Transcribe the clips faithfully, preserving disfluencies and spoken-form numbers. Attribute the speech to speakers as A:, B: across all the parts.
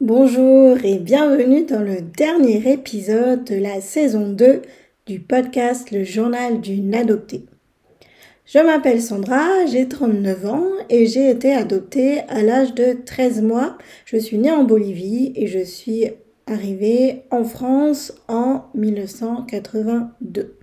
A: Bonjour et bienvenue dans le dernier épisode de la saison deux du podcast Le Journal d'une adoptée. Je m'appelle Sandra, j'ai trente-neuf ans et j'ai été adoptée à l'âge de treize mois. Je suis née en Bolivie et je suis arrivée en France en mille neuf cent quatre-vingt-deux.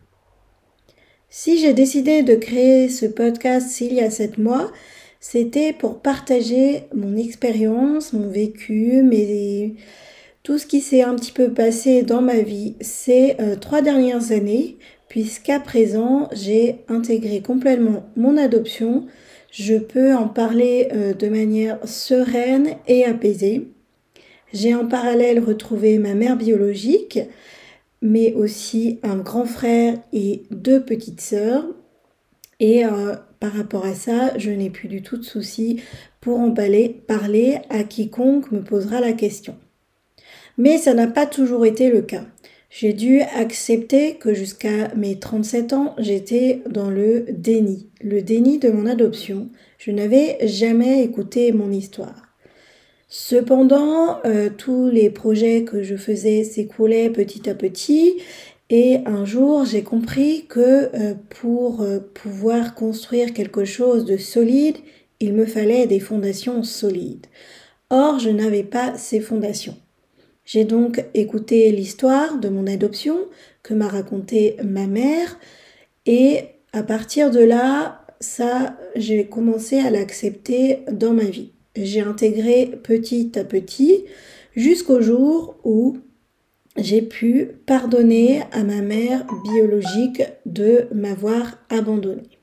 A: Si j'ai décidé de créer ce podcast il y a sept mois, c'était pour partager mon expérience, mon vécu, mes... tout ce qui s'est un petit peu passé dans ma vie ces euh, trois dernières années, puisqu'à présent, j'ai intégré complètement mon adoption. Je peux en parler euh, de manière sereine et apaisée. J'ai en parallèle retrouvé ma mère biologique, mais aussi un grand frère et deux petites sœurs. Et euh, par rapport à ça, je n'ai plus du tout de soucis pour en parler, parler à quiconque me posera la question. Mais ça n'a pas toujours été le cas. J'ai dû accepter que jusqu'à mes trente-sept ans, j'étais dans le déni, le déni de mon adoption. Je n'avais jamais écouté mon histoire. Cependant, euh, tous les projets que je faisais s'écoulaient petit à petit. Et un jour, j'ai compris que euh, pour euh, pouvoir construire quelque chose de solide, il me fallait des fondations solides. Or, je n'avais pas ces fondations. J'ai donc écouté l'histoire de mon adoption que m'a racontée ma mère et à partir de là, ça, j'ai commencé à l'accepter dans ma vie. J'ai intégré petit à petit jusqu'au jour où j'ai pu pardonner à ma mère biologique de m'avoir abandonnée.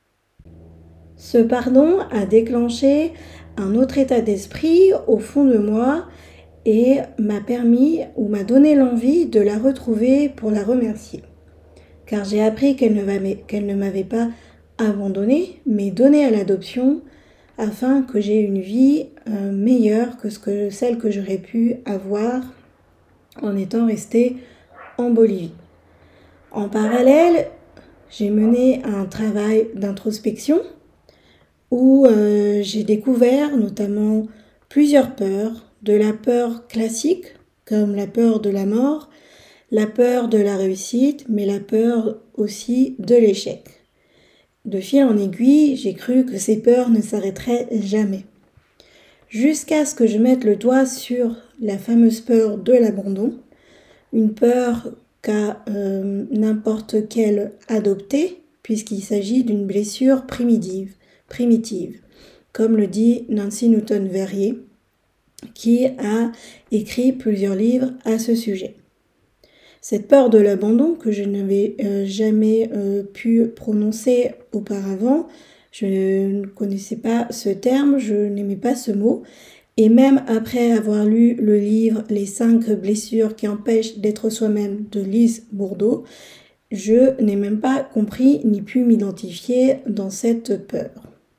A: Ce pardon a déclenché un autre état d'esprit au fond de moi et m'a permis ou m'a donné l'envie de la retrouver pour la remercier. Car j'ai appris qu'elle ne m'avait, qu'elle ne m'avait pas abandonnée, mais donnée à l'adoption afin que j'aie une vie euh, meilleure que, ce que celle que j'aurais pu avoir en étant restée en Bolivie. En parallèle, j'ai mené un travail d'introspection où euh, j'ai découvert notamment plusieurs peurs, de la peur classique, comme la peur de la mort, la peur de la réussite, mais la peur aussi de l'échec. De fil en aiguille, j'ai cru que ces peurs ne s'arrêteraient jamais. Jusqu'à ce que je mette le doigt sur la fameuse peur de l'abandon, une peur qu'a euh, n'importe quel adopté, puisqu'il s'agit d'une blessure primitive, primitive, comme le dit Nancy Newton-Verrier, qui a écrit plusieurs livres à ce sujet. Cette peur de l'abandon que je n'avais euh, jamais euh, pu prononcer auparavant, je ne connaissais pas ce terme, je n'aimais pas ce mot. Et même après avoir lu le livre « Les cinq blessures qui empêchent d'être soi-même » de Lise Bourbeau, je n'ai même pas compris ni pu m'identifier dans cette peur.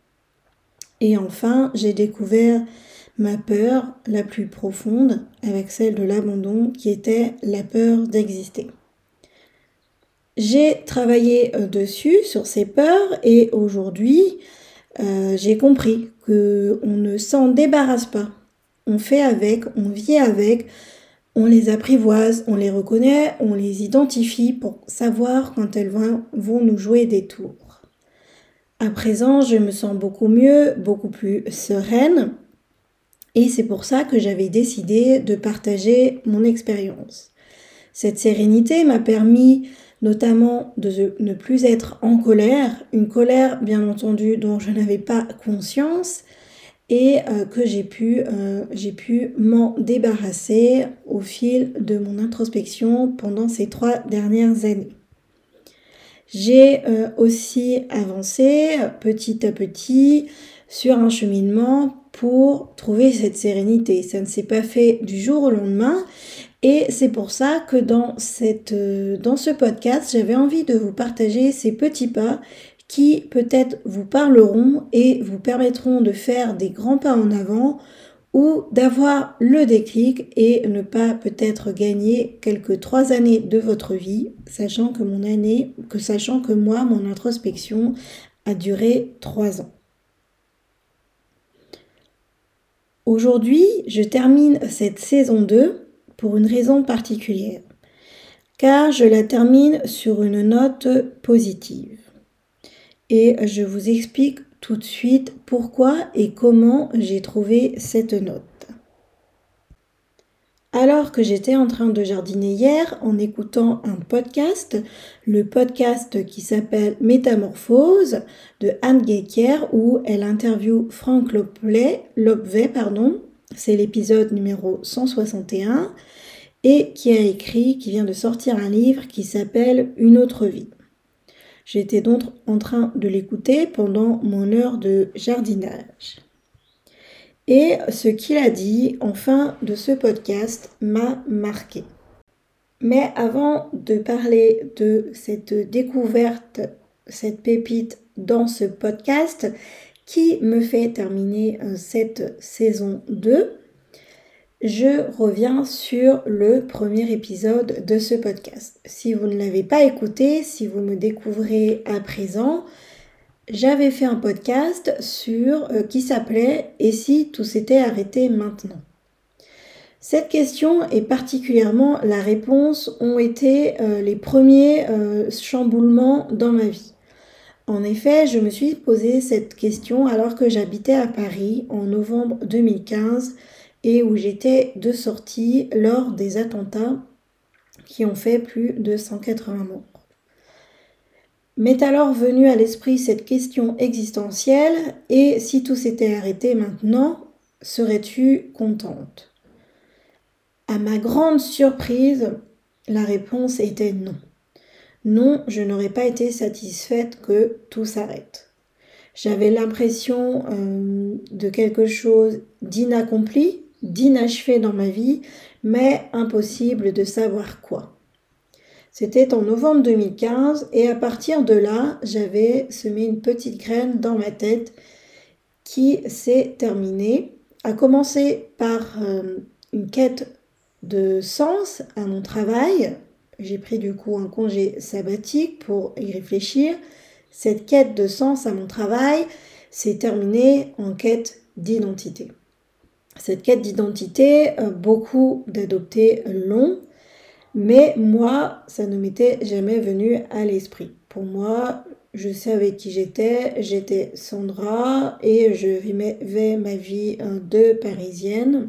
A: Et enfin, j'ai découvert ma peur la plus profonde avec celle de l'abandon qui était la peur d'exister. J'ai travaillé dessus, sur ces peurs, et aujourd'hui, euh, j'ai compris qu'on ne s'en débarrasse pas. On fait avec, on vit avec, on les apprivoise, on les reconnaît, on les identifie pour savoir quand elles vont, vont nous jouer des tours. À présent, je me sens beaucoup mieux, beaucoup plus sereine. Et c'est pour ça que j'avais décidé de partager mon expérience. Cette sérénité m'a permis notamment de ne plus être en colère, une colère bien entendu dont je n'avais pas conscience et euh, que j'ai pu, euh, j'ai pu m'en débarrasser au fil de mon introspection pendant ces trois dernières années. J'ai euh, aussi avancé petit à petit sur un cheminement pour trouver cette sérénité. Ça ne s'est pas fait du jour au lendemain et c'est pour ça que dans, cette, euh, dans ce podcast, j'avais envie de vous partager ces petits pas qui peut-être vous parleront et vous permettront de faire des grands pas en avant ou d'avoir le déclic et ne pas peut-être gagner quelques trois années de votre vie, sachant que mon année, que sachant que moi, mon introspection a duré trois ans. Aujourd'hui, je termine cette saison deux pour une raison particulière, car je la termine sur une note positive. Et je vous explique tout de suite pourquoi et comment j'ai trouvé cette note. Alors que j'étais en train de jardiner hier en écoutant un podcast, le podcast qui s'appelle Métamorphose de Anne Gecker où elle interviewe Franck Lopvet, Lopvet pardon, c'est l'épisode numéro cent soixante et un et qui a écrit, qui vient de sortir un livre qui s'appelle Une autre vie. J'étais donc en train de l'écouter pendant mon heure de jardinage. Et ce qu'il a dit en fin de ce podcast m'a marqué. Mais avant de parler de cette découverte, cette pépite dans ce podcast qui me fait terminer cette saison deux, je reviens sur le premier épisode de ce podcast. Si vous ne l'avez pas écouté, si vous me découvrez à présent, j'avais fait un podcast sur euh, qui s'appelait « Et si tout s'était arrêté maintenant ?» Cette question et particulièrement la réponse ont été euh, les premiers euh, chamboulements dans ma vie. En effet, je me suis posé cette question alors que j'habitais à Paris en novembre deux mille quinze et où j'étais de sortie lors des attentats qui ont fait plus de cent quatre-vingts morts. M'est alors venue à l'esprit cette question existentielle, et si tout s'était arrêté maintenant, serais-tu contente ? À ma grande surprise, la réponse était non. Non, je n'aurais pas été satisfaite que tout s'arrête. J'avais l'impression euh, de quelque chose d'inaccompli, d'inachevé dans ma vie, mais impossible de savoir quoi. C'était en novembre deux mille quinze et à partir de là, j'avais semé une petite graine dans ma tête qui s'est terminée, a commencé par euh, une quête de sens à mon travail. J'ai pris du coup un congé sabbatique pour y réfléchir. Cette quête de sens à mon travail s'est terminée en quête d'identité. Cette quête d'identité, euh, beaucoup d'adoptés l'ont. Mais moi, ça ne m'était jamais venu à l'esprit. Pour moi, je savais qui j'étais, j'étais Sandra et je vivais ma vie de Parisienne.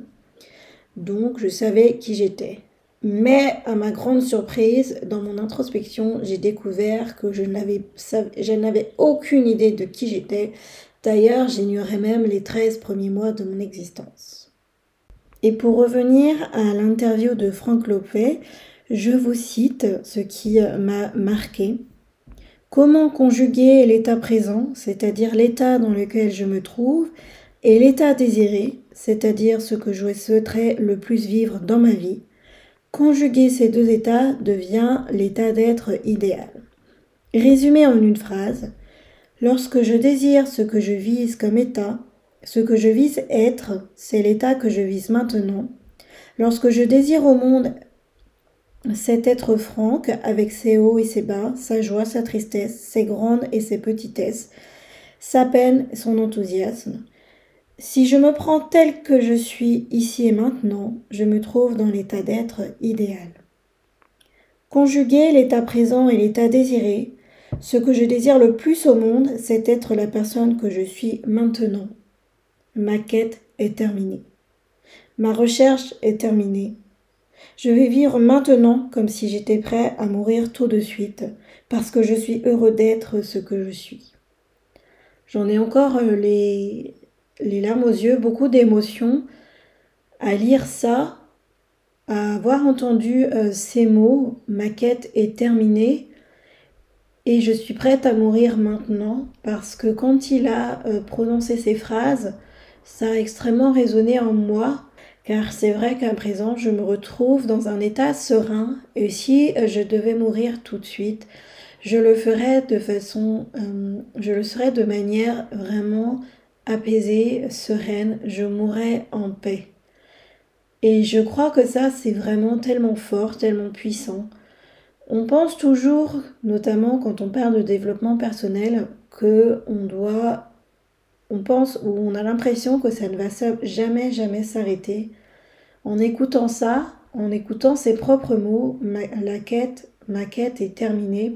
A: Donc, je savais qui j'étais. Mais à ma grande surprise, dans mon introspection, j'ai découvert que je n'avais, je n'avais aucune idée de qui j'étais. D'ailleurs, j'ignorais même les treize premiers mois de mon existence. Et pour revenir à l'interview de Franck Lopvet, je vous cite ce qui m'a marqué. Comment conjuguer l'état présent, c'est-à-dire l'état dans lequel je me trouve, et l'état désiré, c'est-à-dire ce que je souhaiterais le plus vivre dans ma vie. Conjuguer ces deux états devient l'état d'être idéal. Résumé en une phrase, lorsque je désire ce que je vise comme état, ce que je vise être, c'est l'état que je vise maintenant. Lorsque je désire au monde cet être Franck, avec ses hauts et ses bas, sa joie, sa tristesse, ses grandes et ses petitesses, sa peine et son enthousiasme. Si je me prends tel que je suis ici et maintenant, je me trouve dans l'état d'être idéal. Conjuguer l'état présent et l'état désiré, ce que je désire le plus au monde, c'est être la personne que je suis maintenant. Ma quête est terminée. Ma recherche est terminée. Je vais vivre maintenant comme si j'étais prêt à mourir tout de suite, parce que je suis heureux d'être ce que je suis. J'en ai encore les, les larmes aux yeux, beaucoup d'émotions à lire ça, à avoir entendu euh, ces mots, ma quête est terminée et je suis prête à mourir maintenant, parce que quand il a euh, prononcé ces phrases, ça a extrêmement résonné en moi. Car c'est vrai qu'à présent, je me retrouve dans un état serein et si je devais mourir tout de suite, je le ferais de façon, euh, je le ferais de manière vraiment apaisée, sereine, je mourrais en paix. Et je crois que ça, c'est vraiment tellement fort, tellement puissant. On pense toujours, notamment quand on parle de développement personnel, qu'on doit on pense ou on a l'impression que ça ne va jamais, jamais s'arrêter. En écoutant ça, en écoutant ses propres mots, ma, la quête, ma quête est terminée.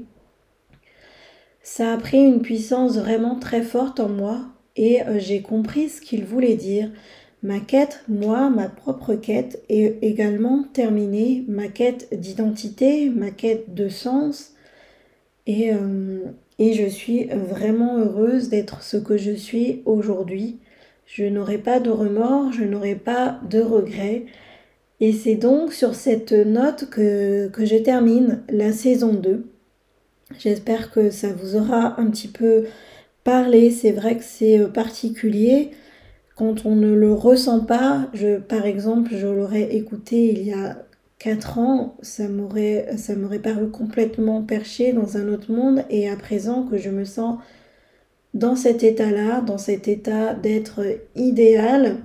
A: Ça a pris une puissance vraiment très forte en moi et euh, j'ai compris ce qu'il voulait dire. Ma quête, moi, ma propre quête est également terminée. Ma quête d'identité, ma quête de sens. Et, euh, et je suis vraiment heureuse d'être ce que je suis aujourd'hui. Je n'aurai pas de remords, je n'aurai pas de regrets. Et c'est donc sur cette note que, que je termine la saison deux. J'espère que ça vous aura un petit peu parlé. C'est vrai que c'est particulier quand on ne le ressent pas. Je, par exemple, je l'aurais écouté il y a quatre ans, ça m'aurait, ça m'aurait paru complètement perché dans un autre monde. Et à présent que je me sens dans cet état-là, dans cet état d'être idéal,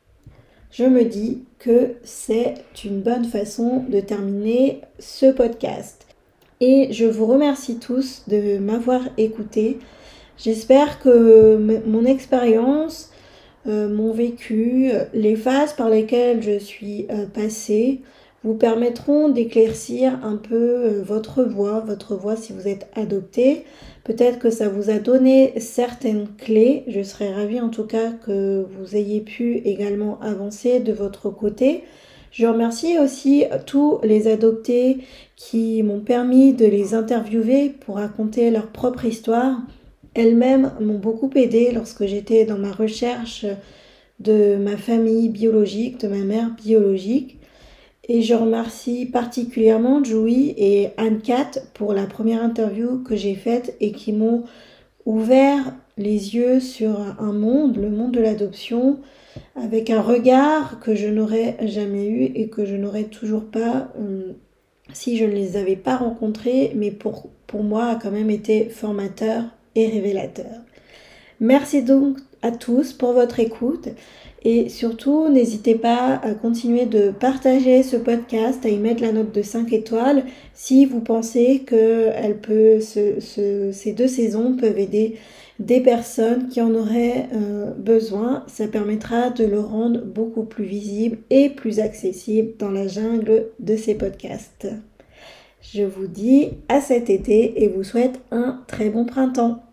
A: je me dis que c'est une bonne façon de terminer ce podcast. Et je vous remercie tous de m'avoir écouté. J'espère que m- mon expérience, euh, mon vécu, les phases par lesquelles je suis euh, passée vous permettront d'éclaircir un peu euh, votre voix, votre voix si vous êtes adopté. Peut-être que ça vous a donné certaines clés. Je serais ravie en tout cas que vous ayez pu également avancer de votre côté. Je remercie aussi tous les adoptés qui m'ont permis de les interviewer pour raconter leur propre histoire. Elles-mêmes m'ont beaucoup aidée lorsque j'étais dans ma recherche de ma famille biologique, de ma mère biologique. Et je remercie particulièrement Joey et Anne-Cat pour la première interview que j'ai faite et qui m'ont ouvert les yeux sur un monde, le monde de l'adoption, avec un regard que je n'aurais jamais eu et que je n'aurais toujours pas euh, si je ne les avais pas rencontrés, mais pour, pour moi a quand même été formateur et révélateur. Merci donc à tous pour votre écoute et surtout n'hésitez pas à continuer de partager ce podcast, à y mettre la note de cinq étoiles si vous pensez que elle peut, ce, ce, ces deux saisons peuvent aider des personnes qui en auraient euh, besoin. Ça permettra de le rendre beaucoup plus visible et plus accessible dans la jungle de ces podcasts. Je vous dis à cet été et vous souhaite un très bon printemps.